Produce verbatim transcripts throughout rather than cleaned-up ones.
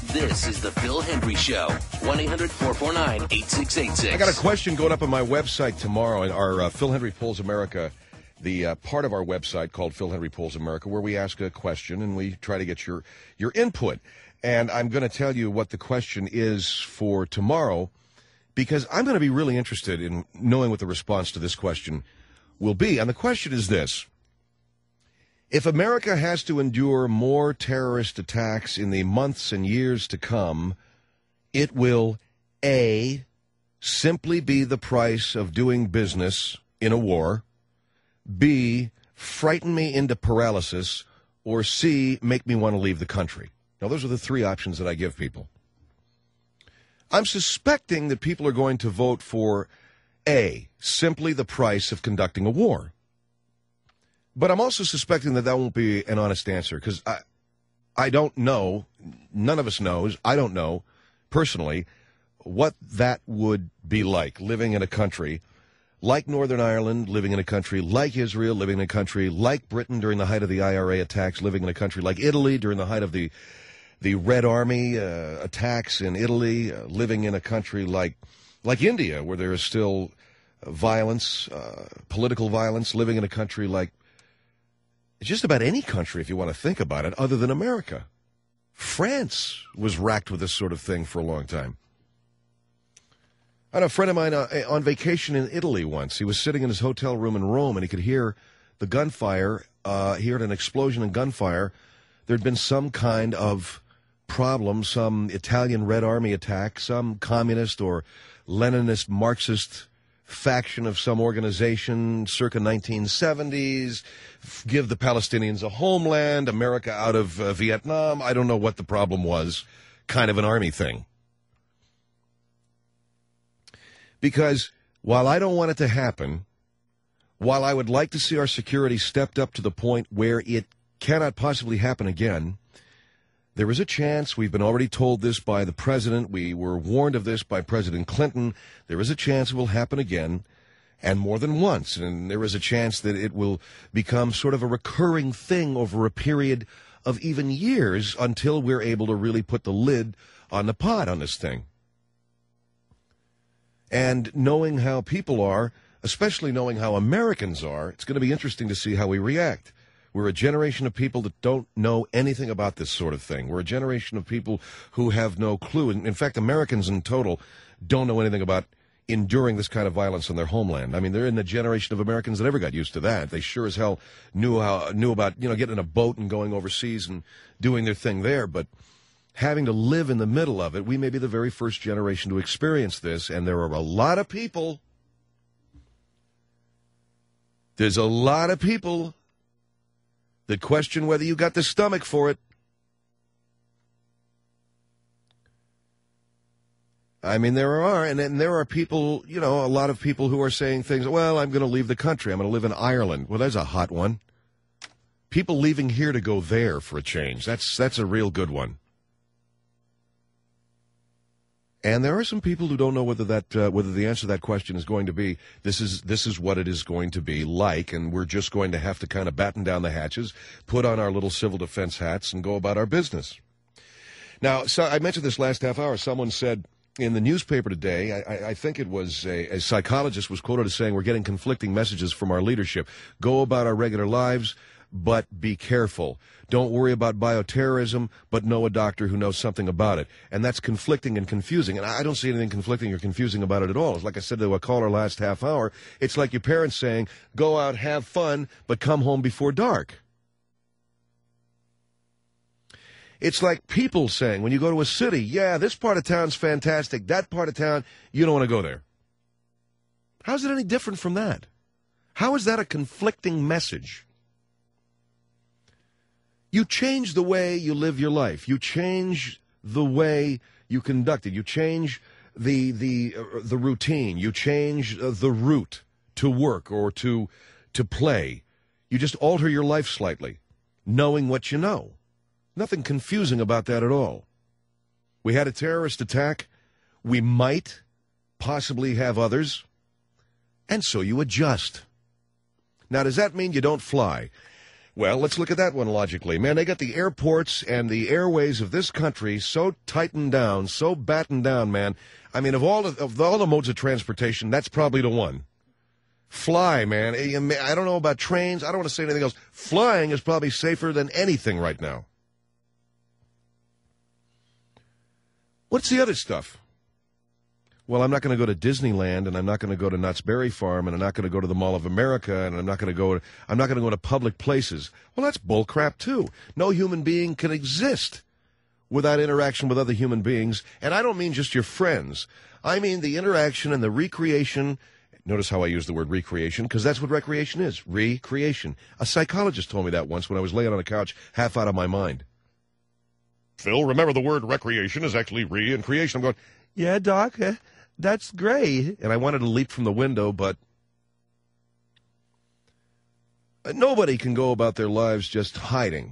This is the Bill Henry Show. one eight hundred four four nine eight six eight six. I got a question going up on my website tomorrow, and our uh, Phil Henry Polls America, the uh, part of our website called Phil Henry Polls America, where we ask a question and we try to get your, your input. And I'm going to tell you what the question is for tomorrow, because I'm going to be really interested in knowing what the response to this question will be. And the question is this. If America has to endure more terrorist attacks in the months and years to come, it will, A, simply be the price of doing business in a war, B, frighten me into paralysis, or C, make me want to leave the country. Now, those are the three options that I give people. I'm suspecting that people are going to vote for A, simply the price of conducting a war. But I'm also suspecting that that won't be an honest answer, because I, I don't know, none of us knows, I don't know, personally, what that would be like, living in a country like Northern Ireland, living in a country like Israel, living in a country like Britain during the height of the I R A attacks, living in a country like Italy during the height of the, the Red Army uh, attacks in Italy, uh, living in a country like, like India, where there is still violence, uh, political violence, living in a country like just about any country, if you want to think about it, other than America. France was racked with this sort of thing for a long time. I had a friend of mine uh, on vacation in Italy once. He was sitting in his hotel room in Rome, and he could hear the gunfire, uh, he heard an explosion and gunfire. There'd been some kind of problem, some Italian Red Army attack, some communist or Leninist Marxist faction of some organization circa nineteen seventies, give the Palestinians a homeland, America out of uh, Vietnam. I don't know what the problem was, kind of an army thing. Because while I don't want it to happen, while I would like to see our security stepped up to the point where it cannot possibly happen again, there is a chance, we've been already told this by the president, we were warned of this by President Clinton, there is a chance it will happen again, and more than once, and there is a chance that it will become sort of a recurring thing over a period of even years until we're able to really put the lid on the pot on this thing. And knowing how people are, especially knowing how Americans are, it's going to be interesting to see how we react. We're a generation of people that don't know anything about this sort of thing. We're a generation of people who have no clue. In fact, Americans in total don't know anything about enduring this kind of violence in their homeland. I mean, they're in the generation of Americans that never got used to that. They sure as hell knew how knew about, you know, getting in a boat and going overseas and doing their thing there. But having to live in the middle of it, we may be the very first generation to experience this. And there are a lot of people, there's a lot of people that question whether you got the stomach for it. I mean, there are, and, and there are people, you know, a lot of people who are saying things, well, I'm going to leave the country. I'm going to live in Ireland. Well, there's a hot one. People leaving here to go there for a change. That's, that's a real good one. And there are some people who don't know whether that uh, whether the answer to that question is going to be this is this is what it is going to be like, and we're just going to have to kind of batten down the hatches, put on our little civil defense hats, and go about our business. Now, so I mentioned this last half hour. Someone said in the newspaper today, I, I think it was a, a psychologist was quoted as saying, we're getting conflicting messages from our leadership. Go about our regular lives, but be careful. Don't worry about bioterrorism, but know a doctor who knows something about it. And that's conflicting and confusing. And I don't see anything conflicting or confusing about it at all. It's like I said to a caller last half hour, it's like your parents saying, go out, have fun, but come home before dark. It's like people saying, when you go to a city, yeah, this part of town's fantastic. That part of town, you don't want to go there. How's it any different from that? How is that a conflicting message? You change the way you live your life. You change the way you conduct it. You change the the uh, the routine. You change uh, the route to work or to to play. You just alter your life slightly, knowing what you know. Nothing confusing about that at all. We had a terrorist attack. We might possibly have others. And so you adjust. Now, does that mean you don't fly? Well, let's look at that one logically. Man, they got the airports and the airways of this country so tightened down, so battened down, man. I mean, of all the, of all the modes of transportation, that's probably the one. Fly, man. I don't know about trains. I don't want to say anything else. Flying is probably safer than anything right now. What's the other stuff? Well, I'm not going to go to Disneyland, and I'm not going to go to Knott's Berry Farm, and I'm not going to go to the Mall of America, and I'm not going to go. I'm not going to go to public places. Well, that's bullcrap too. No human being can exist without interaction with other human beings, and I don't mean just your friends. I mean the interaction and the recreation. Notice how I use the word recreation, because that's what recreation is. Recreation. A psychologist told me that once when I was laying on a couch, half out of my mind. Phil, remember the word recreation is actually re and creation. I'm going, yeah, Doc. Uh, That's great. And I wanted to leap from the window, but nobody can go about their lives just hiding.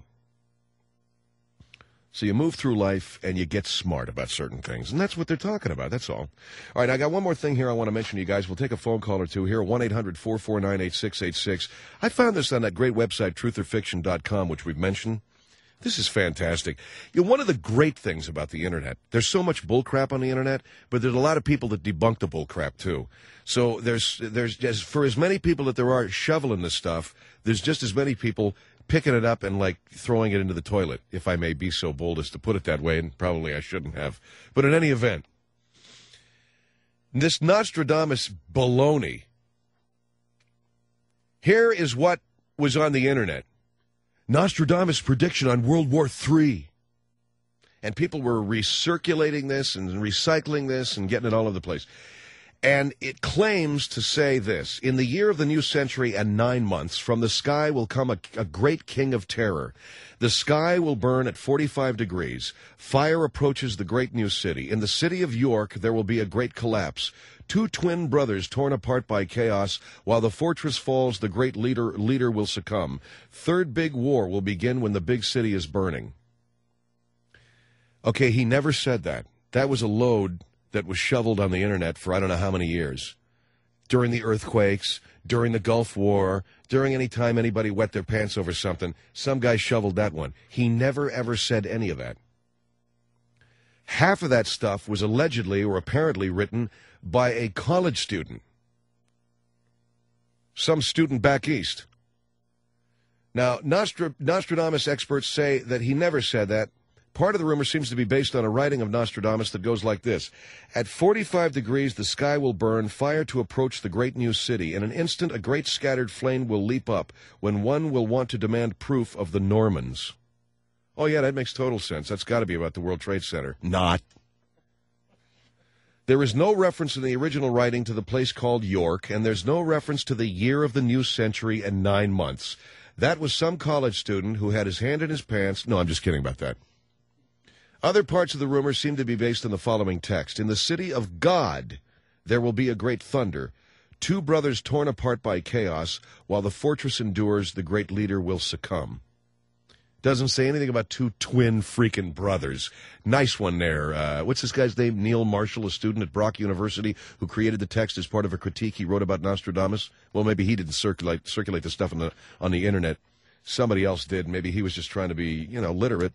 So you move through life and you get smart about certain things. And that's what they're talking about. That's all. All right, I got one more thing here I want to mention to you guys. We'll take a phone call or two here, one eight hundred four four nine eight six eight six. I found this on that great website, truth or fiction dot com, which we've mentioned. This is fantastic. You know, one of the great things about the Internet, there's so much bullcrap on the Internet, but there's a lot of people that debunk the bullcrap, too. So there's, there's just, for as many people that there are shoveling this stuff, there's just as many people picking it up and, like, throwing it into the toilet, if I may be so bold as to put it that way, and probably I shouldn't have. But in any event, this Nostradamus baloney, here is what was on the Internet. Nostradamus' prediction on World War Three. And people were recirculating this and recycling this and getting it all over the place. And it claims to say this: in the year of the new century and nine months, from the sky will come a, a great king of terror. The sky will burn at forty-five degrees. Fire approaches the great new city. In the city of York, there will be a great collapse. Two twin brothers torn apart by chaos. While the fortress falls, the great leader leader will succumb. Third big war will begin when the big city is burning. Okay, he never said that. That was a load that was shoveled on the Internet for I don't know how many years. During the earthquakes, during the Gulf War, during any time anybody wet their pants over something, some guy shoveled that one. He never, ever said any of that. Half of that stuff was allegedly or apparently written by a college student. Some student back east. Now, Nostra- Nostradamus experts say that he never said that. Part of the rumor seems to be based on a writing of Nostradamus that goes like this. At forty-five degrees, the sky will burn, fire to approach the great new city. In an instant, a great scattered flame will leap up, when one will want to demand proof of the Normans. Oh, yeah, that makes total sense. That's got to be about the World Trade Center. Not. There is no reference in the original writing to the place called York, and there's no reference to the year of the new century and nine months. That was some college student who had his hand in his pants. No, I'm just kidding about that. Other parts of the rumor seem to be based on the following text. In the city of God, there will be a great thunder. Two brothers torn apart by chaos. While the fortress endures, the great leader will succumb. Doesn't say anything about two twin freaking brothers. Nice one there. Uh, what's this guy's name? Neil Marshall, a student at Brock University who created the text as part of a critique he wrote about Nostradamus. Well, maybe he didn't circulate circulate the stuff on the, on the Internet. Somebody else did. Maybe he was just trying to be, you know, literate.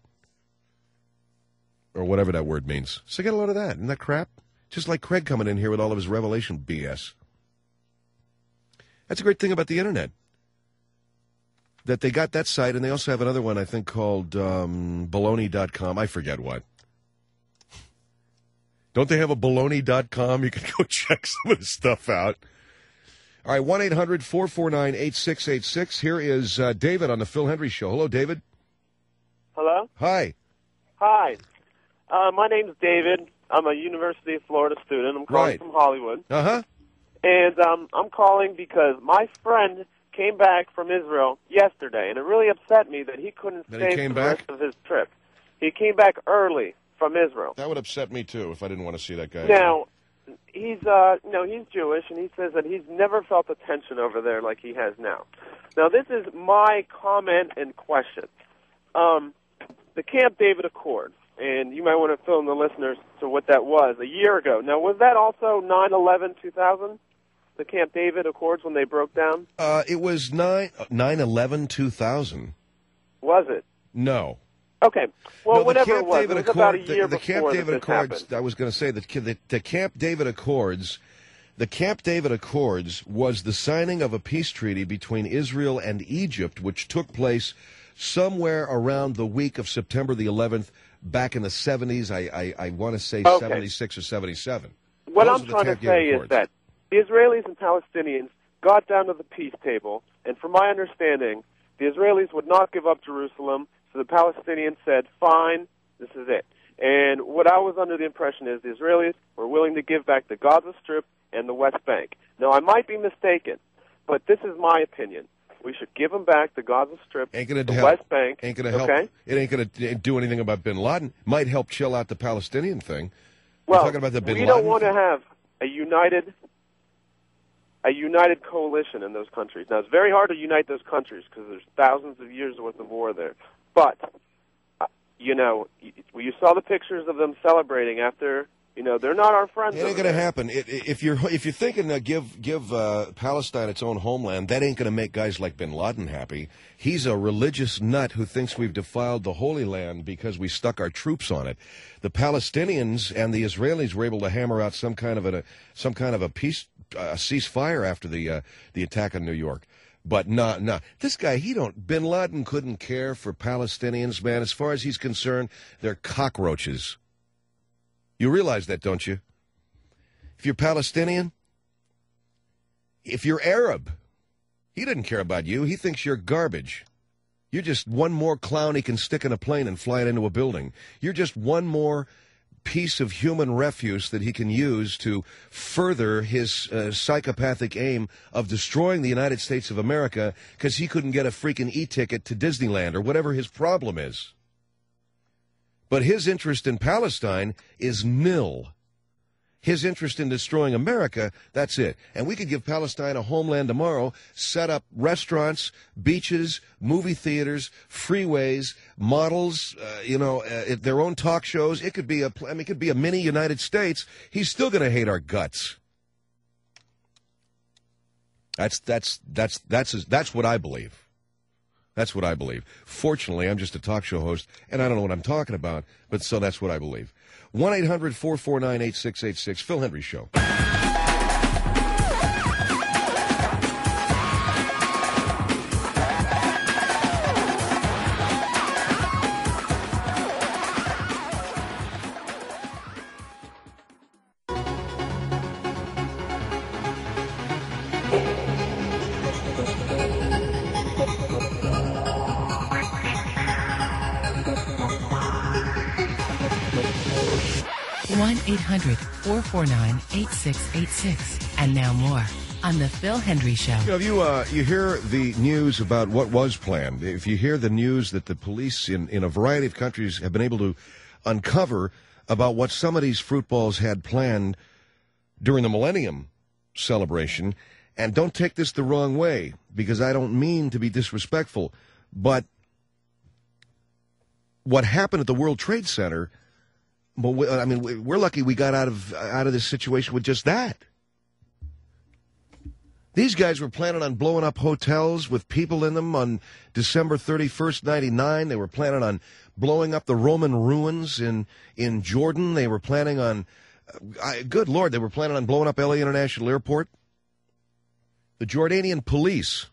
Or whatever that word means. So get a load of that. Isn't that crap? Just like Craig coming in here with all of his Revelation B S. That's a great thing about the Internet. That they got that site, and they also have another one, I think, called um, baloney dot com. I forget what. Don't they have a baloney dot com? You can go check some of this stuff out. All right, one eight hundred four four nine eight six eight six. Here is uh, David on the Phil Hendrie Show. Hello, David. Hello? Hi. Hi. Uh, my name's David. I'm a University of Florida student. I'm calling Right. from Hollywood. Uh-huh. And um, I'm calling because my friend came back from Israel yesterday, and it really upset me that he couldn't That he stay came for the back? rest of his trip. He came back early from Israel. That would upset me, too, if I didn't want to see that guy. Now, he's uh, you know, he's Jewish, and he says that he's never felt the tension over there like he has now. Now, this is my comment and question. Um, the Camp David Accords. And you might want to fill in the listeners to what that was a year ago. Now, was that also nine eleven two thousand, the Camp David Accords, when they broke down? Uh, it was nine eleven two thousand. Was it? No. Okay. Well, no, whenever Camp it was, David it was about a Accord, year the, the Camp before David that this Accords. happened. I was going to say that the, the Camp David Accords, the Camp David Accords was the signing of a peace treaty between Israel and Egypt, which took place somewhere around the week of September the eleventh, back in the seventies. I I, I want to say Okay. seventy-six or seventy-seven. What Those I'm are the trying to Camp say David is Accords. that the Israelis and Palestinians got down to the peace table, and from my understanding, the Israelis would not give up Jerusalem, so the Palestinians said, fine, this is it. And what I was under the impression is the Israelis were willing to give back the Gaza Strip and the West Bank. Now, I might be mistaken, but this is my opinion. We should give them back the Gaza Strip, Ain't gonna the help. West Bank. Ain't gonna okay? help. It ain't gonna do anything about Bin Laden. Might help chill out the Palestinian thing. Well, You're talking about the Bin we Laden don't want thing? to have a united, a united coalition in those countries. Now, it's very hard to unite those countries because there's thousands of years worth of war there. But uh, you know, you, you saw the pictures of them celebrating after. You know, they're not our friends. It ain't over going to there. happen. It, if you're if you're thinking to give give uh, Palestine its own homeland, that ain't going to make guys like Bin Laden happy. He's a religious nut who thinks we've defiled the Holy Land because we stuck our troops on it. The Palestinians and the Israelis were able to hammer out some kind of a some kind of a peace uh, ceasefire after the uh, the attack on New York. But no, no, this guy, he don't. Bin Laden couldn't care for Palestinians, man. As far as he's concerned, they're cockroaches. You realize that, don't you? If you're Palestinian, if you're Arab, he doesn't care about you. He thinks you're garbage. You're just one more clown he can stick in a plane and fly it into a building. You're just one more piece of human refuse that he can use to further his uh, psychopathic aim of destroying the United States of America because he couldn't get a freaking e-ticket to Disneyland or whatever his problem is. But his interest in Palestine is nil. His interest in destroying America, that's it. And we could give Palestine a homeland tomorrow, set up restaurants, beaches, movie theaters, freeways, models, uh, you know, uh, their own talk shows. It could be a, I mean, it could be a mini United States. He's still going to hate our guts. That's that's that's that's that's what I believe. That's what I believe. Fortunately, I'm just a talk show host, and I don't know what I'm talking about, but so that's what I believe. one eight hundred four four nine eight six eight six, Phil Hendry Show. one eight hundred four four nine eight six eight six. And now more on The Phil Hendry Show. You know, if you, uh, you hear the news about what was planned, if you hear the news that the police in, in a variety of countries have been able to uncover about what some of these fruit balls had planned during the Millennium celebration, and don't take this the wrong way, because I don't mean to be disrespectful, but what happened at the World Trade Center, well, we- I mean, we're lucky we got out of out of this situation with just that. These guys were planning on blowing up hotels with people in them on December thirty-first, ninety-nine. They were planning on blowing up the Roman ruins in, in Jordan. They were planning on, uh, I, good Lord, they were planning on blowing up L A International Airport. The Jordanian police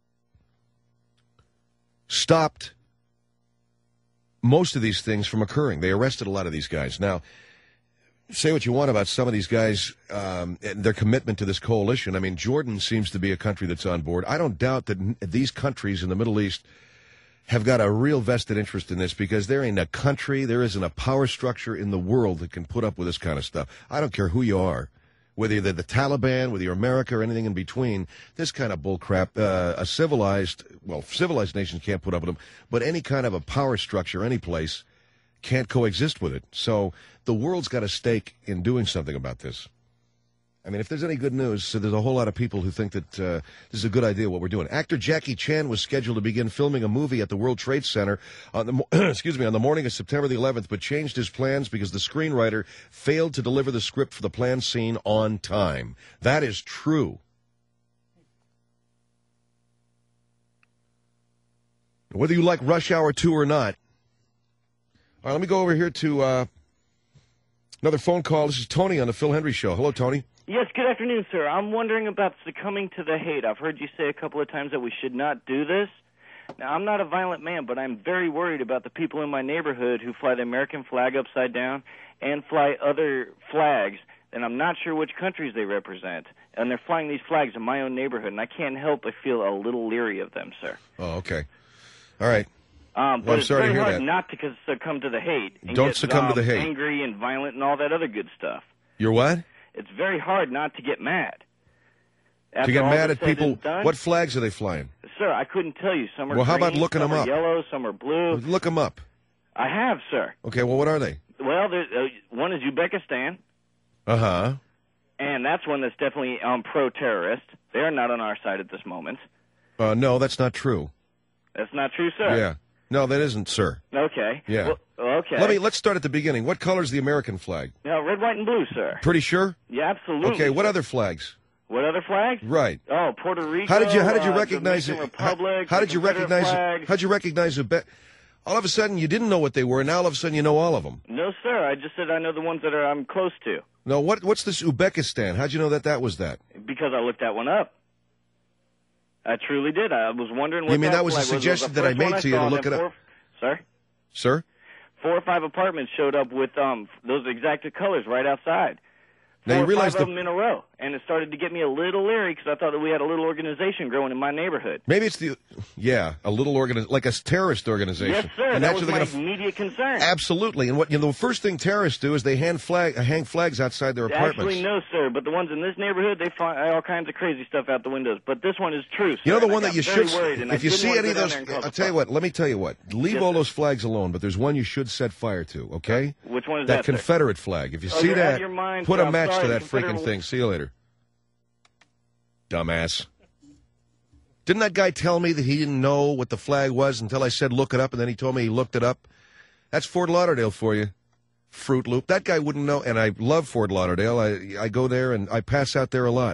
stopped most of these things from occurring. They arrested a lot of these guys. Now, say what you want about some of these guys um, and their commitment to this coalition. I mean, Jordan seems to be a country that's on board. I don't doubt that n- these countries in the Middle East have got a real vested interest in this, because there ain't a country, there isn't a power structure in the world that can put up with this kind of stuff. I don't care who you are, whether you're the Taliban, whether you're America, or anything in between. This kind of bullcrap, uh, a civilized, well, civilized nations can't put up with them, but any kind of a power structure, any place, can't coexist with it. So the world's got a stake in doing something about this. I mean, if there's any good news, so there's a whole lot of people who think that uh, this is a good idea, what we're doing. Actor Jackie Chan was scheduled to begin filming a movie at the World Trade Center on the mo- excuse me on the morning of September the eleventh, but changed his plans because the screenwriter failed to deliver the script for the planned scene on time. That is true. Whether you like Rush Hour two or not. All right, let me go over here to uh, another phone call. This is Tony on the Phil Hendry Show. Hello, Tony. Yes, good afternoon, sir. I'm wondering about succumbing to the hate. I've heard you say a couple of times that we should not do this. Now, I'm not a violent man, but I'm very worried about the people in my neighborhood who fly the American flag upside down and fly other flags, and I'm not sure which countries they represent. And they're flying these flags in my own neighborhood, and I can't help but feel a little leery of them, sir. Oh, okay. All right. Um, but well, I'm it's sorry very to hear hard that. not to succumb to the hate. And Don't get, succumb um, to the hate. Angry and violent and all that other good stuff. You're what? It's very hard not to get mad. After to get all mad that's at said people. and done, What flags are they flying? Sir, I couldn't tell you. Some are Well, how green, about looking some them are up? yellow, some are blue. Look them up. I have, sir. Okay, well, what are they? Well, there, uh, one is Uzbekistan, Uh-huh. and that's one that's definitely um, pro-terrorist. They're not on our side at this moment. Uh, no, that's not true. That's not true, sir? Yeah. No, that isn't, sir. Okay. Yeah. Well, okay. Let me let's start at the beginning. What color is the American flag? No, red, white, and blue, sir. Pretty sure? Yeah, absolutely. Okay, what sir. other flags? What other flags? Right. Oh, Puerto Rico. How did you how did you uh, recognize it? Dominican How, Republic, how did you Confederate recognize flag. it? How'd you recognize it? Be- all of a sudden you didn't know what they were, and now all of a sudden you know all of them. No, sir. I just said I know the ones that are I'm close to. No, what what's this Uzbekistan? How'd you know that that was that? Because I looked that one up. I truly did. I was wondering what You mean that that was a flag was. It was suggestion the that I first made one to you to saw, look and it then up? Four, sir? Sir? Four or five apartments showed up with um those exact colors right outside. Now Four you or realize five of the- them in a row, and it started to get me a little leery because I thought that we had a little organization growing in my neighborhood. Maybe it's the yeah, a little organi- like a terrorist organization. Yes, sir. And that that's was what my they're gonna immediate concern. Absolutely. And what you know, the first thing terrorists do is they hand flag uh, hang flags outside their apartments. Actually, no, sir. But the ones in this neighborhood, they find all kinds of crazy stuff out the windows. But this one is true, sir. You know the and I one that got you very should. worried, and I If you didn't see want to any of go down those, there and cause I'll a tell you fuss. what. Let me tell you what. Leave Yes, all sir. those flags alone. But there's one you should set fire to. Okay. Which one is that that, sir? Confederate flag. If you Oh, see you're out of that, your mind, put sir. a I'm match sorry, to the that freaking Confederate- thing. See you later. Dumbass. Didn't that guy tell me that he didn't know what the flag was until I said look it up, and then he told me he looked it up? That's Fort Lauderdale for you. Fruit Loop. That guy wouldn't know, and I love Fort Lauderdale. I I go there, and I pass out there a lot.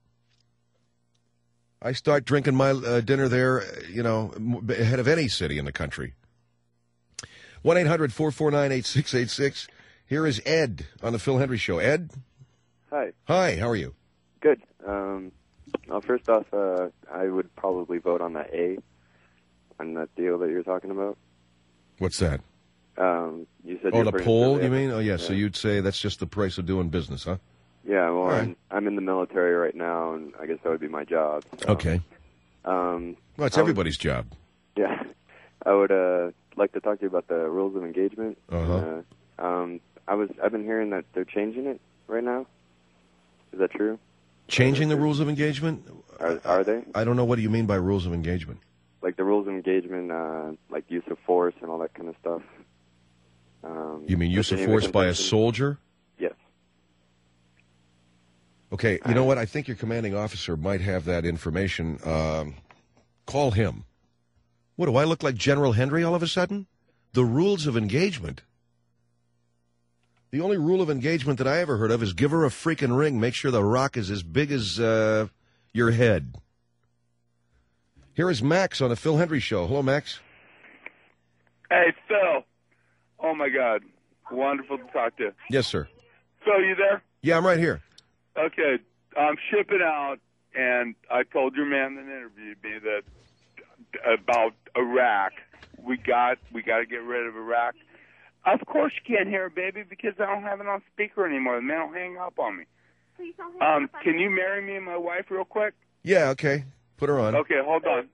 I start drinking my uh, dinner there, you know, m- ahead of any city in the country. one eight hundred four four nine eight six eight six. Here is Ed on the Phil Hendry Show. Ed? Hi. Hi, how are you? Good. Um, well, first off, uh, I would probably vote on that A, on that deal that you're talking about. What's that? Um, you said Oh, you're the pretty poll, sure you they mean? have- Oh, yeah, so you'd say that's just the price of doing business, huh? Yeah, well, right. I'm, I'm in the military right now, and I guess that would be my job. So, Okay. Um, Well, it's I would- everybody's job. Yeah. I would uh, like to talk to you about the rules of engagement. Uh-huh. Uh, um, I was, I've been hearing that they're changing it right now. Is that true? Changing the rules of engagement? Are, are they? I don't know. What do you mean by rules of engagement? Like the rules of engagement, uh, like use of force and all that kind of stuff. Um, You mean use of Virginia force by a Convention? soldier? Yes. Okay, you know what? I think your commanding officer might have that information. Um, call him. What, do I look like General Hendry all of a sudden? The rules of engagement? The only rule of engagement that I ever heard of is give her a freaking ring. Make sure the rock is as big as uh, your head. Here is Max on the Phil Hendry Show. Hello, Max. Hey, Phil. Oh, my God. Wonderful to talk to you. Yes, sir. Phil, you there? Yeah, I'm right here. Okay. I'm shipping out, and I told your man that interviewed me that about Iraq. We got we got to get rid of Iraq. Of course you can't hear it, baby, because I don't have it on speaker anymore. The man will hang up on me. Please don't hang Um, up on can me. you marry me and my wife real quick? Yeah, okay. Put her on. Okay, hold on.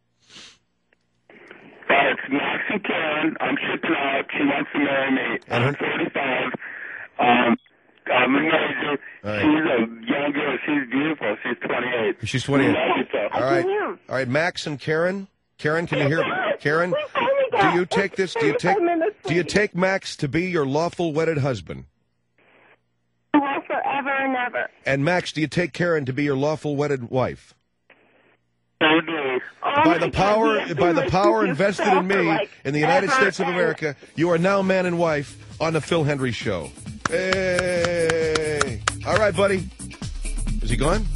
Uh, it's Max and Karen. I'm shipping out. She wants to marry me. And her- I'm thirty-five. Um, I'm a major. All right. She's a young girl. She's beautiful. She's twenty-eight. She's twenty-eight. We love you, Phil. All right. All right, Max and Karen. Karen, can you hear me? Karen, do you take this? Do you take? Do you take Max to be your lawful wedded husband? Forever and ever. And Max, do you take Karen to be your lawful wedded wife? I do. Oh By my the God, power, we have by to the listen power to invested yourself in for, me like, in the United ever States of and- America, you are now man and wife on the Phil Hendry Show. Hey! All right, buddy. Is he gone?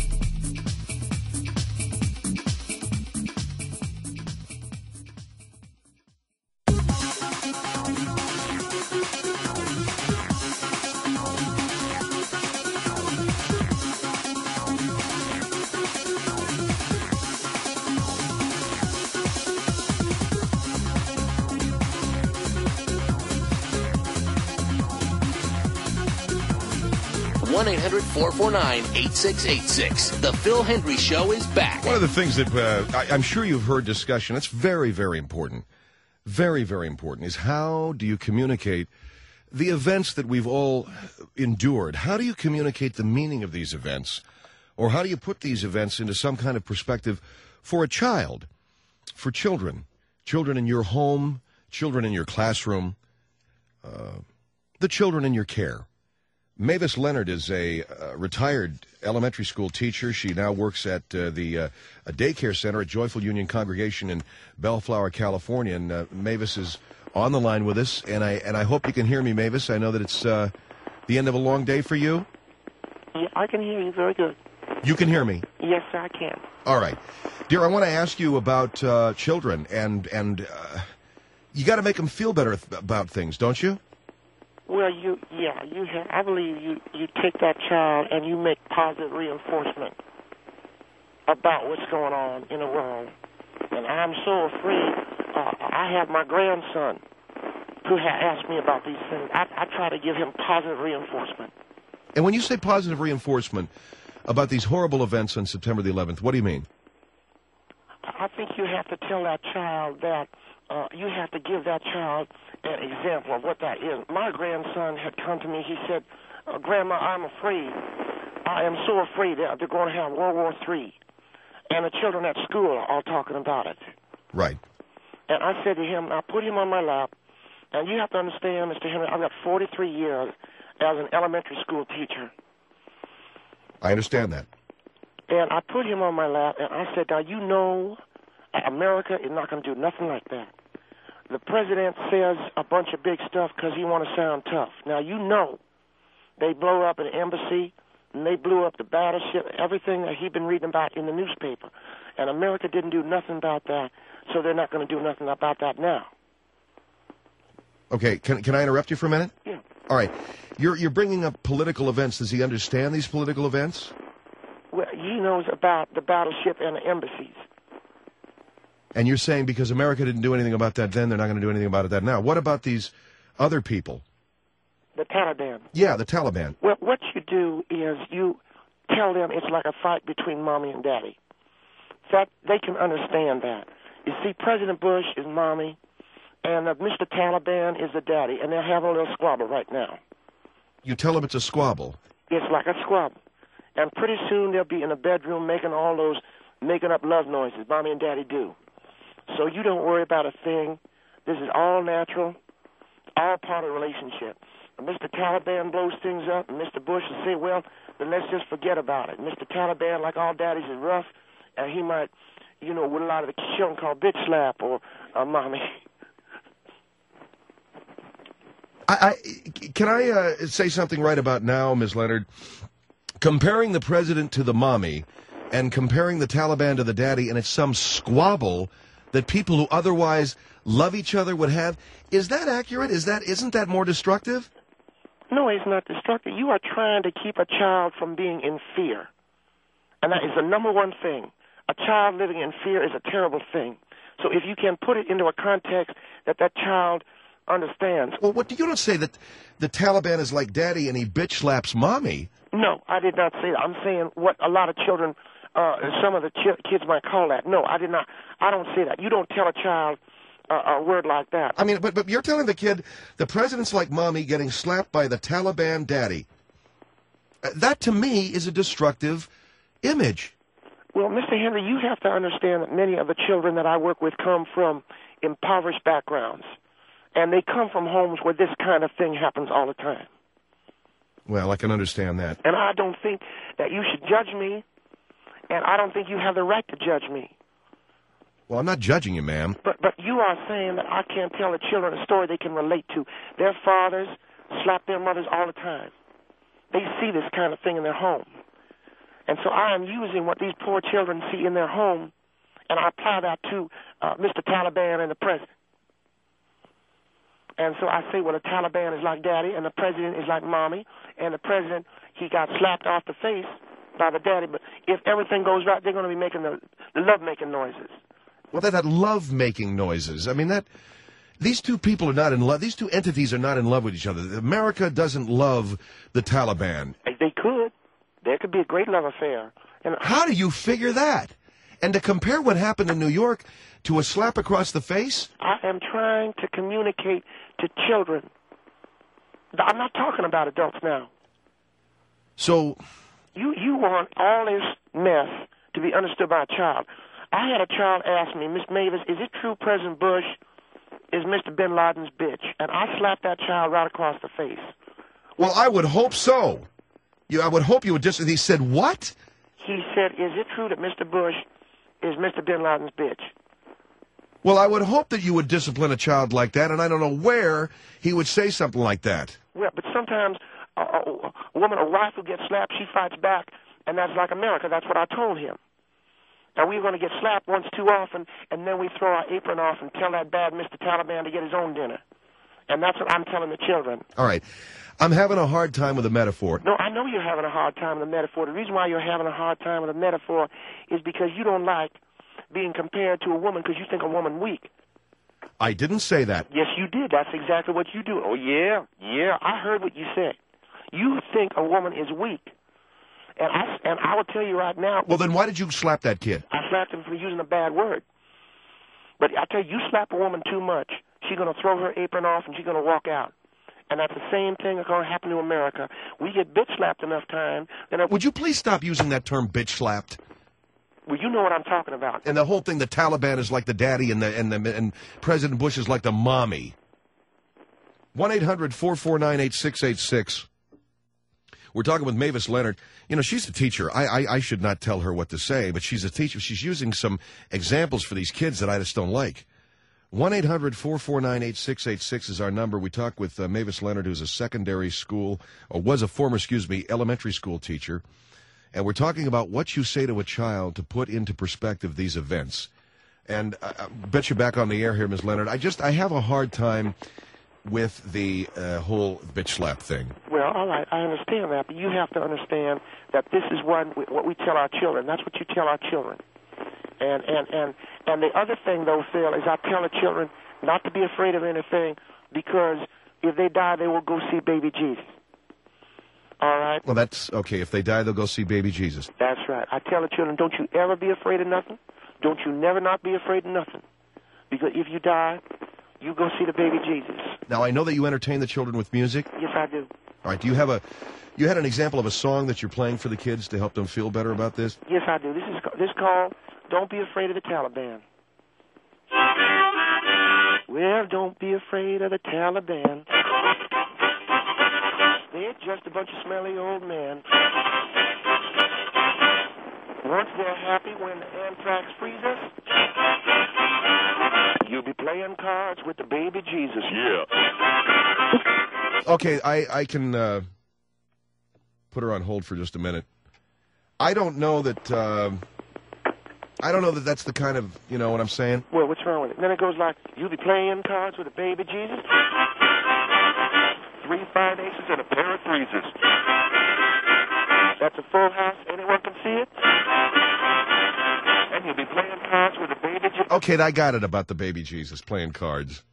one eight hundred four four nine eight six eight six. The Phil Hendry Show is back. One of the things that uh, I, I'm sure you've heard discussion, it's very, very important, very, very important, is how do you communicate the events that we've all endured? How do you communicate the meaning of these events? Or how do you put these events into some kind of perspective for a child, for children, children in your home, children in your classroom, uh, the children in your care? Mavis Leonard is a uh, retired elementary school teacher. She now works at uh, the uh, a daycare center at Joyful Union Congregation in Bellflower, California. And uh, Mavis is on the line with us, and I and I hope you can hear me, Mavis. I know that it's uh, the end of a long day for you. Yeah, I can hear you very good. You can hear me? Yes, sir, I can. All right. Dear, I want to ask you about uh, children, and, and uh, you got to make them feel better th- about things, don't you? Well, you, yeah, you have, I believe you, you take that child and you make positive reinforcement about what's going on in the world. And I'm so afraid. Uh, I have my grandson who ha- asked me about these things. I, I try to give him positive reinforcement. And when you say positive reinforcement about these horrible events on September the eleventh, what do you mean? I think you have to tell that child that uh, you have to give that child an example of what that is. My grandson had come to me. He said, uh, Grandma, I'm afraid. I am so afraid that they're going to have World War Three. And the children at school are all talking about it. Right. And I said to him, I put him on my lap, and you have to understand, Mister Henry, I've got forty-three years as an elementary school teacher. I understand that. And I put him on my lap, and I said, now, you know, America is not going to do nothing like that. The president says a bunch of big stuff because he want to sound tough. Now, you know, they blow up an embassy, and they blew up the battleship, everything that he's been reading about in the newspaper. And America didn't do nothing about that, so they're not going to do nothing about that now. Okay, can can I interrupt you for a minute? Yeah. All right. You're you're bringing up political events. Does he understand these political events? Well, he knows about the battleship and the embassies. And you're saying because America didn't do anything about that then, they're not going to do anything about it that now. What about these other people? The Taliban. Yeah, the Taliban. Well, what you do is you tell them it's like a fight between mommy and daddy. That they can understand that. You see, President Bush is mommy, and uh, Mister Taliban is the daddy, and they're having a little squabble right now. You tell them it's a squabble. It's like a squabble. And pretty soon they'll be in the bedroom making all those, making up love noises mommy and daddy do. So you don't worry about a thing. This is all natural, all part of the relationship. And Mister Taliban blows things up, and Mister Bush will say, well, then let's just forget about it. Mister Taliban, like all daddies, is rough, and he might, you know, with a lot of the children call bitch slap or uh, mommy. I, I can I uh, say something right about now, Miz Leonard? Comparing the president to the mommy and comparing the Taliban to the daddy, and it's some squabble that people who otherwise love each other would have. Is that accurate? Is that isn't that more destructive? No, it's not destructive. You are trying to keep a child from being in fear. And that is the number one thing. A child living in fear is a terrible thing. So if you can put it into a context that that child understands. Well, what you don't say that the Taliban is like daddy and he bitch slaps mommy. No, I did not say that. I'm saying what a lot of children, uh, some of the ch- kids might call that. No, I did not. I don't say that. You don't tell a child uh, a word like that. I mean, but but you're telling the kid the president's like mommy getting slapped by the Taliban daddy. Uh, that to me is a destructive image. Well, Mister Henry, you have to understand that many of the children that I work with come from impoverished backgrounds. And they come from homes where this kind of thing happens all the time. Well, I can understand that. And I don't think that you should judge me, and I don't think you have the right to judge me. Well, I'm not judging you, ma'am. But but you are saying that I can't tell the children a story they can relate to. Their fathers slap their mothers all the time. They see this kind of thing in their home. And so I am using what these poor children see in their home, and I apply that to uh, Mister Taliban and the president. And so I say, well, the Taliban is like daddy, and the president is like mommy, and the president, he got slapped off the face by the daddy. But if everything goes right, they're going to be making the, the love-making noises. Well, that, that love-making noises. I mean, that these two people are not in love. These two entities are not in love with each other. America doesn't love the Taliban. Exactly. They could. There could be a great love affair. And how do you figure that? And to compare what happened in New York to a slap across the face? I am trying to communicate to children. I'm not talking about adults now. So you you want all this mess to be understood by a child. I had a child ask me, Miss Mavis, is it true President Bush is Mister Bin Laden's bitch? And I slapped that child right across the face. Well, I would hope so. You, I would hope you would just... He said, what? He said, is it true that Mister Bush is Mister Bin Laden's bitch? Well, I would hope that you would discipline a child like that, and I don't know where he would say something like that. Well, but sometimes a, a, a woman, a wife who gets slapped, she fights back, and that's like America. That's what I told him. Now, we're going to get slapped once too often, and then we throw our apron off and tell that bad Mister Taliban to get his own dinner. And that's what I'm telling the children. All right. I'm having a hard time with a metaphor. No, I know you're having a hard time with a metaphor. The reason why you're having a hard time with a metaphor is because you don't like being compared to a woman because you think a woman weak. I didn't say that. Yes, you did. That's exactly what you do. Oh, yeah, yeah, I heard what you said. You think a woman is weak. And I, and I will tell you right now... Well, then why did you slap that kid? I slapped him for using a bad word. But I tell you, you slap a woman too much, she's going to throw her apron off and she's going to walk out. And that's the same thing that's going to happen to America. We get bitch slapped enough time... Then Would you please stop using that term, bitch slapped? Well, you know what I'm talking about. And the whole thing, the Taliban is like the daddy and the and the and President Bush is like the mommy. one eight hundred four four nine eight six eight six. We're talking with Mavis Leonard. You know, she's a teacher. I, I I should not tell her what to say, but she's a teacher. She's using some examples for these kids that I just don't like. one eight hundred four four nine eight six eight six is our number. We talk with uh, Mavis Leonard, who's a secondary school, or was a former, excuse me, elementary school teacher. And we're talking about what you say to a child to put into perspective these events. And I, I bet you're back on the air here, Miz Leonard. I just, I have a hard time with the uh, whole bitch slap thing. Well, all right, I understand that, but you have to understand that this is one, what we tell our children. That's what you tell our children. And, and, and, and the other thing, though, Phil, is I tell the children not to be afraid of anything because if they die, they will go see baby Jesus. All right? Well, that's okay. If they die, they'll go see baby Jesus. That's right. I tell the children, don't you ever be afraid of nothing. Don't you never not be afraid of nothing. Because if you die, you go see the baby Jesus. Now, I know that you entertain the children with music. Yes, I do. All right. Do you have a, you had an example of a song that you're playing for the kids to help them feel better about this? Yes, I do. This is this is called Don't Be Afraid of the Taliban. Well, don't be afraid of the Taliban. They're just a bunch of smelly old men. Once they're happy when the anthrax frees us, you'll be playing cards with the baby Jesus. Yeah. Okay, I, I can uh, put her on hold for just a minute. I don't know that, uh, I don't know that that's the kind of, you know what I'm saying? Well, what's wrong with it? Then it goes like, you'll be playing cards with the baby Jesus. Three fine aces and a pair of threeses. That's a full house. Anyone can see it. And you'll be playing cards with a baby Jesus. Okay, I got it about the baby Jesus playing cards.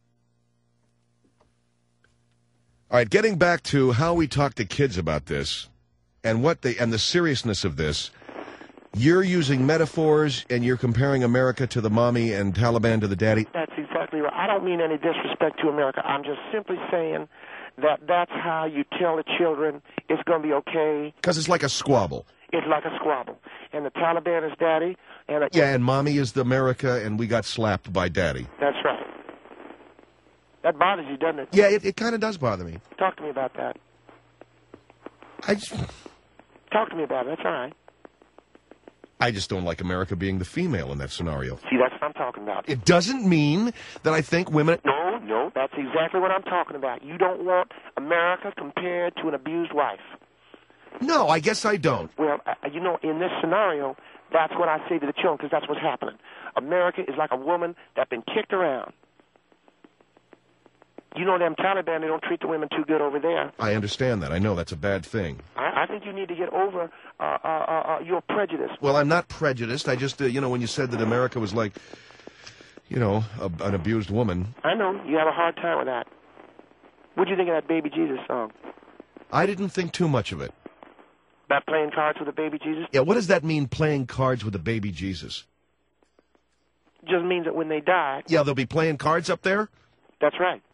All right, getting back to how we talk to kids about this and what they and the seriousness of this. You're using metaphors and you're comparing America to the mommy and Taliban to the daddy. That's exactly right. I don't mean any disrespect to America. I'm just simply saying that that's how you tell the children it's going to be okay. Because it's like a squabble. It's like a squabble. And the Taliban is daddy. And a, yeah, and mommy is the America, and we got slapped by daddy. That's right. That bothers you, doesn't it? Yeah, it, it kind of does bother me. Talk to me about that. I just... Talk to me about it. That's all right. I just don't like America being the female in that scenario. See, that's what I'm talking about. It doesn't mean that I think women... No, no, that's exactly what I'm talking about. You don't want America compared to an abused wife. No, I guess I don't. Well, uh, you know, in this scenario, that's what I say to the children, because that's what's happening. America is like a woman that's been kicked around. You know, them Taliban, they don't treat the women too good over there. I understand that. I know that's a bad thing. I, I think you need to get over uh, uh, uh, your prejudice. Well, I'm not prejudiced. I just, uh, you know, when you said that America was like, you know, a, an abused woman. I know. You have a hard time with that. What do you think of that Baby Jesus song? I didn't think too much of it. That playing cards with the baby Jesus? Yeah, what does that mean, playing cards with the baby Jesus? Just means that when they die... Yeah, they'll be playing cards up there? That's right.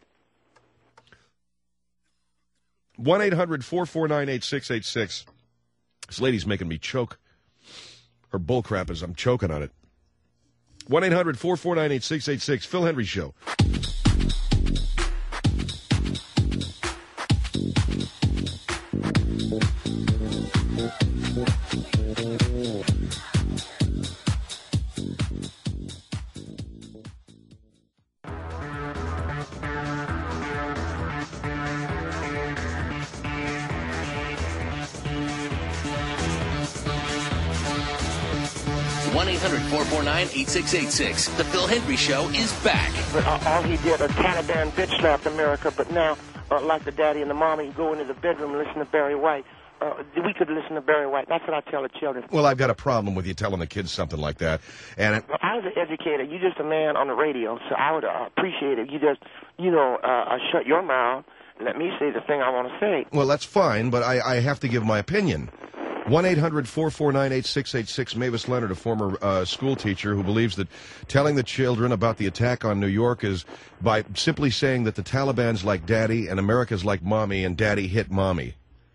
one eight hundred four four nine eight six eight six. This lady's making me choke. Her bullcrap is I'm choking on it. one eight hundred four four nine eight six eight six. Phil Hendry Show. one eight hundred four four nine eight six eight six. The Phil Hendry Show is back. But uh, all he did, a Taliban bitch slapped America, but now, uh, like the daddy and the mommy, you go into the bedroom and listen to Barry White. Uh, we could listen to Barry White. That's what I tell the children. Well, I've got a problem with you telling the kids something like that. And it, well, I was an educator. You're just a man on the radio, so I would uh, appreciate it. You just, you know, uh, uh, shut your mouth and let me say the thing I want to say. Well, that's fine, but I, I have to give my opinion. one eight hundred four four nine eight six eight six. Mavis Leonard, a former uh, school teacher who believes that telling the children about the attack on New York is by simply saying that the Taliban's like daddy and America's like mommy and daddy hit mommy.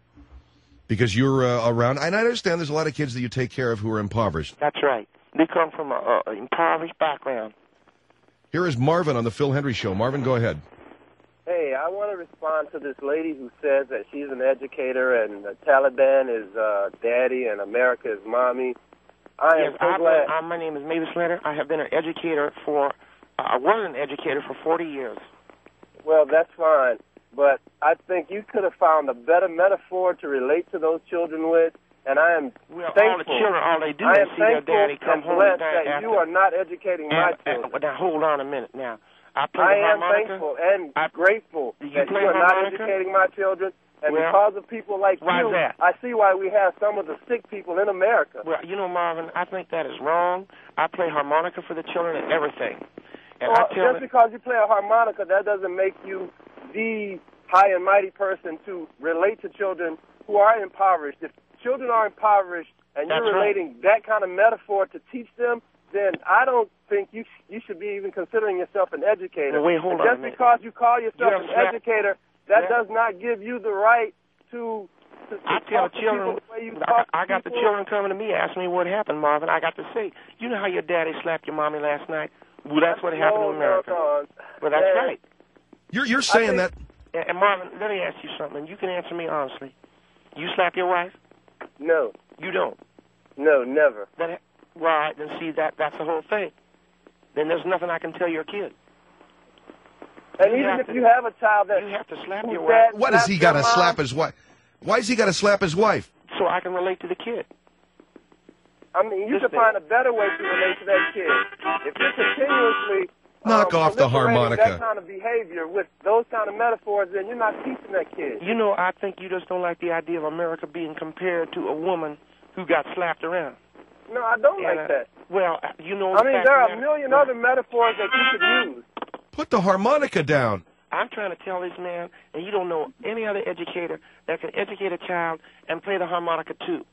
Because you're uh, around, and I understand there's a lot of kids that you take care of who are impoverished. That's right. They come from an impoverished background. Here is Marvin on the Phil Hendry Show. Marvin, go ahead. Hey, I want to respond to this lady who says that she's an educator and the Taliban is uh, daddy and America is mommy. I am yes, so I've glad. Been, uh, my name is Mavis Leonard. I have been an educator for, uh, I was an educator for forty years. Well, that's fine, but I think you could have found a better metaphor to relate to those children with, and I am well, thankful. all the children, all they do I is am see their daddy come and home blessed at night that after. you are not educating and, my and, children. now, hold on a minute now. I play I the am harmonica. thankful and I, grateful you that play you are not harmonica? educating my children. And well, because of people like why you, is that? I see why we have some of the sick people in America. Well, you know, Marvin, I think that is wrong. I play harmonica for the children and everything. And well, I tell just because you play a harmonica, that doesn't make you the high and mighty person to relate to children who are impoverished. If children are impoverished and That's you're relating right. that kind of metaphor to teach them, then I don't think you sh- you should be even considering yourself an educator. Well, wait, hold and on just a minute. because you call yourself You an have educator, that yeah. does not give you the right to, to, to I tell talk to children, people the way you I, talk I to got the people. children coming to me, asking me what happened, Marvin. I got to say, you know how your daddy slapped your mommy last night? Well, that's what happened No, in America. no, no. Well, that's Man, right. You're you're saying think- that. And, and Marvin, let me ask you something. You can answer me honestly. You slap your wife? No, You don't. no, never. Then, right, then see, that that's the whole thing. Then there's nothing I can tell your kid. And You even have if to- you have a child that You have to slap whose your dad wife What has slapped he got your to mom, slap his wife? Why has he got to slap his wife? so I can relate to the kid. I mean, you Listen. could find a better way to relate to that kid. If you're continuously Knock um, off the proliferating harmonica. that kind of behavior with those kind of metaphors, then you're not teaching that kid. You know, I think you just don't like the idea of America being compared to a woman who got slapped around. No, I don't And, like uh, that. Well, you know, I the mean, fact there of are the a million matter- other metaphors that you could use. Put the harmonica down. I'm trying to tell this man, and you don't know any other educator that can educate a child and play the harmonica too.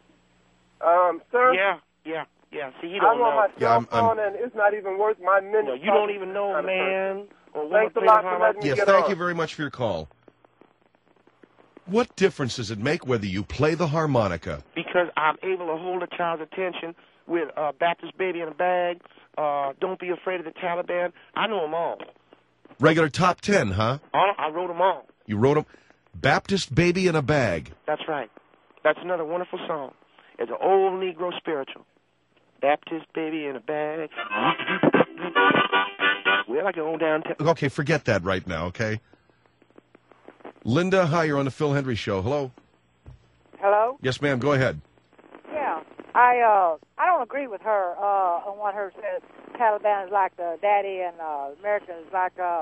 Um, sir, Yeah, yeah, yeah. See, you don't I'm on know. my Yeah, cell I'm- I'm- phone, and it's not even worth my minute. No, you don't even know, man. Or woman Thanks a play lot the for harmonica. letting me Yeah, get thank on. you very much for your call. What difference does it make whether you play the harmonica? Because I'm able to hold a child's attention with uh, Baptist Baby in a Bag, uh, Don't Be Afraid of the Taliban. I know them all. Regular top ten, huh? all. I wrote them all. You wrote them. Baptist Baby in a Bag. That's right. That's another wonderful song. It's an old Negro spiritual. Baptist Baby in a Bag. Well, I can go downtown. Okay, forget that right now, okay? Linda, hi, you're on the Phil Hendry Show. Hello? Hello? Yes, ma'am, go ahead. Yeah. I uh I don't agree with her uh on what her says. Taliban is like the daddy and uh America is like uh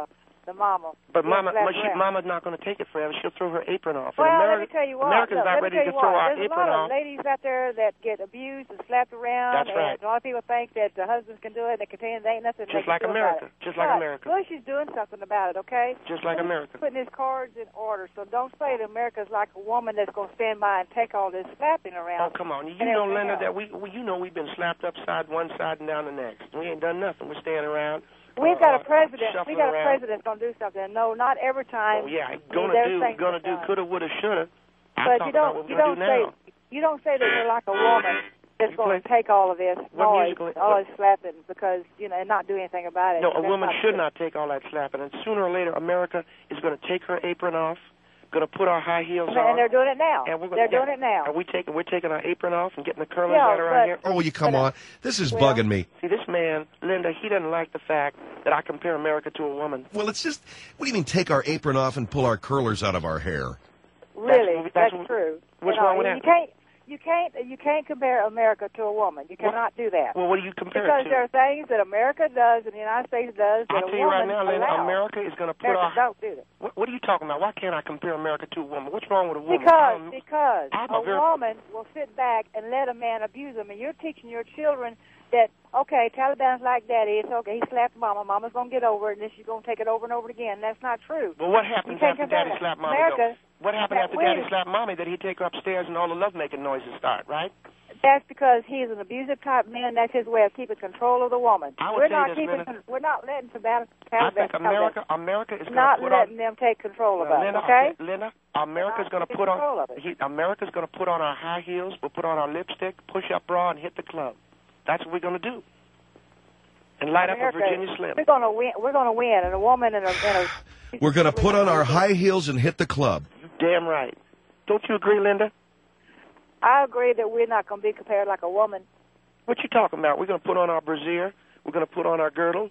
the mama. But She'll Mama, slap but she, around. Mama's not going to take it forever. She'll throw her apron off. Well, and let America, me tell you what. America's Look, not let me ready tell to you throw what. our There's a apron lot off. of ladies out there that get abused and slapped around. That's right. And a lot of people think that the husbands can do it and they can tell you there ain't nothing Just they like can do America. about it. Just like But America. Bush is doing something about it, okay? Just like Bush is America. putting his cards in order. So don't say that America's like a woman that's going to stand by and take all this slapping around. Oh, come on. You and know, everything Linda, else. that we, we, you know we've been slapped upside one side and down the next. We ain't done nothing. We're staying around. We've uh, got a president. We shuffling got a around. president going to do something. No, not every time. Oh, yeah. I mean, Gonna there's do, things gonna that's do, done. coulda, woulda, shoulda. I'm But talking you about don't, what you we're don't gonna say, do now. you don't say that you're like a woman that's going to take all of this What noise, musical- all what- this slapping, because you know, and not do anything about it. No, a That's woman not should true. not take all that slapping. And sooner or later, America is going to take her apron off, going to put our high heels And, on. and they're doing it now. And we're gonna, They're doing it now. Are we taking? We're taking our apron off and getting the curlers Yeah, right around but- here. Oh, will you come on? This is Well- bugging me. See, this man, Linda, he doesn't like the fact that I compare America to a woman. Well, it's just, what do you mean take our apron off and pull our curlers out of our hair? Really, That's- that's, that's- true. what's you know, wrong with you that? Can't, you can't, you can't compare America to a woman. You cannot do that. Well, what do you compare Because it to? there are things that America does and the United States does that I'll a tell you right woman now, Linda, allows. America is going to put America our... don't do that. What, what are you talking about? Why can't I compare America to a woman? What's wrong with a woman? Because I'm- because I'm a a very- woman will sit back and let a man abuse them, and you're teaching your children that okay, Taliban's like daddy. It's okay. He slapped mama. Mama's gonna get over it, and then she's gonna take it over and over again. That's not true. Well, what happens You can't after compare Daddy that. slapped Mommy? America, though? What happened that after we- Daddy slapped Mommy? That he take her upstairs and all the lovemaking noises start, right? That's because he's an abusive type man. That's his way of keeping control of the woman. I would we're say not this, keeping. Linda. Con- we're not letting Taliban. I think Taliban- America, America is going not to put letting on. them take control of Now, us. Linda, Okay. Linda, America's Not going to taking put control on. of it. He, America's going to put on our high heels. We'll put on our lipstick, push-up bra, and hit the club. That's what we're going to do. And light America, up a Virginia Slim. We're gonna win. We're gonna win, and a woman and a. And a We're going to put on our high heels and hit the club. Damn right. Don't you agree, Linda? I agree that we're not going to be compared like a woman. What you talking about? We're going to put on our brassiere. We're going to put on our girdle.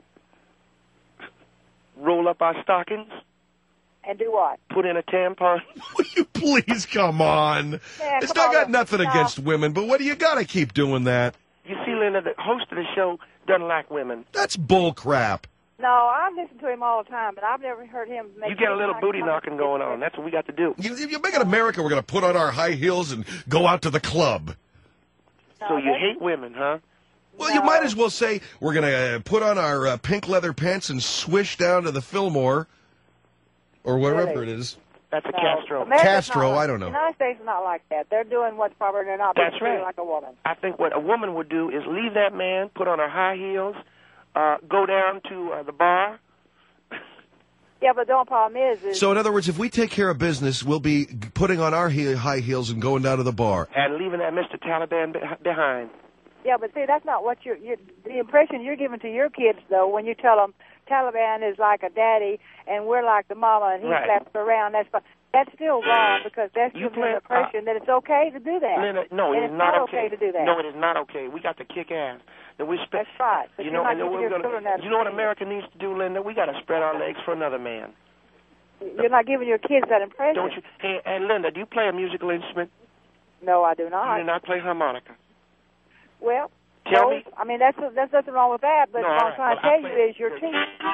Roll up our stockings. And do what? Put in a tampon. Will you please come on? Man, It's come not on, got look. nothing No. against women, but what do you got to keep doing that? You see, Linda, the host of the show doesn't like women. That's bull crap. No, I listen to him all the time, but I've never heard him make. You get a any little kind of booty comment. knocking going on. That's what we got to do. You, if you make it America, we're going to put on our high heels and go out to the club. No, So you that's- hate women, huh? Well, you might as well say we're going to uh, put on our uh, pink leather pants and swish down to the Fillmore or wherever Really? it is. That's a No. Castro. America's Castro, not like- I don't know. The United States is not like that. They're doing what's proper. They're not being That's treated right. like a woman. I think what a woman would do is leave that man, put on her high heels, uh, go down to uh, the bar. Yeah, but the only problem is, is So, in other words, if we take care of business, we'll be g- putting on our he- high heels and going down to the bar. And leaving that Mister Taliban be- behind. yeah, but see, that's not what you're, you're. The impression you're giving to your kids, though, when you tell them Taliban is like a daddy and we're like the mama and he Right. slaps her around. That's fi- that's still wrong because that's You giving play- the impression that it's okay to do that. Linda, no, and it is it's not, not okay to do that. No, it is not okay. We got to kick ass. And we spe- That's right. But you you're know, not and then giving we're your gonna, children that you know what impression. America needs to do, Linda? We got to spread our legs for another man. You're not giving your kids that impression. Don't you? Hey, and Linda, do you play a musical instrument? No, I do You not. do not play harmonica. Well, Tell no, me. I mean, that's that's nothing wrong with that. But No, what all I'm right. trying Well, to I tell play- you is your team.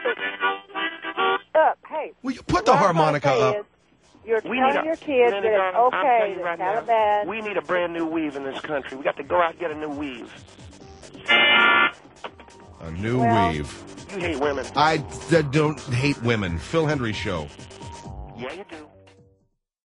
Up, hey. Will you put the what I'm trying to harmonica say up? is You're We telling need a, your kids Linda, that it's darling, I'll tell okay you that right now, Taliban. we need a brand new weave in this country. We got to go out and get a new weave. A new Well- weave. You hate women. I d- don't hate women. Phil Hendry Show. Yeah, you do.